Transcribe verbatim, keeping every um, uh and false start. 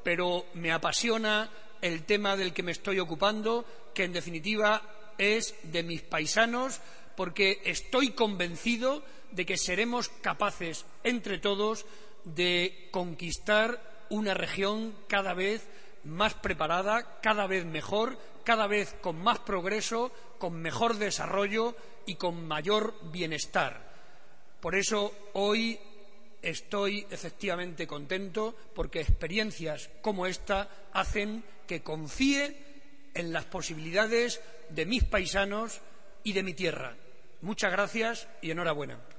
pero me apasiona el tema del que me estoy ocupando, que en definitiva es de mis paisanos, porque estoy convencido de que seremos capaces entre todos de conquistar una región cada vez más preparada, cada vez mejor, cada vez con más progreso, con mejor desarrollo y con mayor bienestar. Por eso hoy estoy efectivamente contento, porque experiencias como esta hacen que confíe en las posibilidades de mis paisanos y de mi tierra. Muchas gracias y enhorabuena.